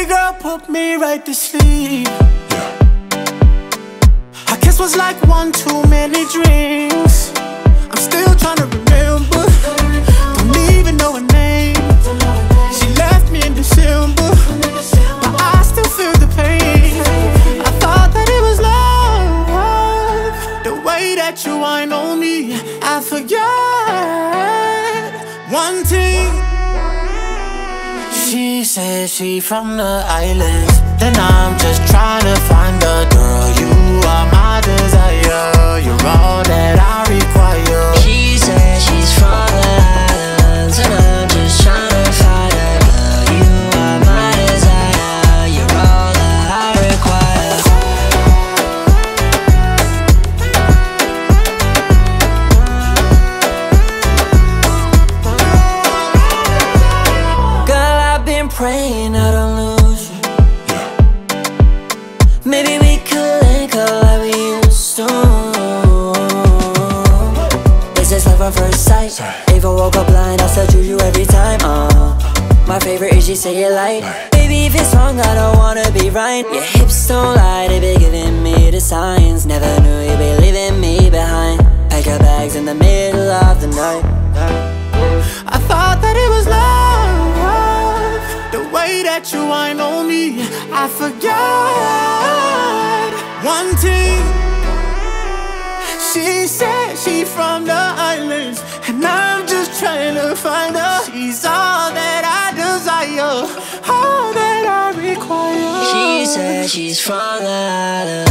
Baby girl put me right to sleep. Our kiss was like one too many drinks. I'm still trying to remember. Don't even know her name. She left me in December, but I still feel the pain. I thought that it was love, the way that you whine on me. I forgot one thing. She says she from the islands, then I'm just trying to find a girl. You are my desire, you're all that I require. She says she's from the islands, and I'm just trying to find a girl. You are my desire, you're all that I require. Girl, I've been praying I don't lose you. Maybe we could link up like we used to. Is this love at first sight? If I woke up blind, I'll still choose you every time. My favorite is you say it like, baby, if it's wrong, I don't wanna be right. Your hips don't lie, they be giving me the signs. Never knew you'd be leaving me behind. Pack your bags in the middle of the night. I thought that it was love, the way that you whine on me. I forgot one thing. She said she from the islands, and I'm just trying to find her. She's all that I desire, all that I require. She said she's from the island.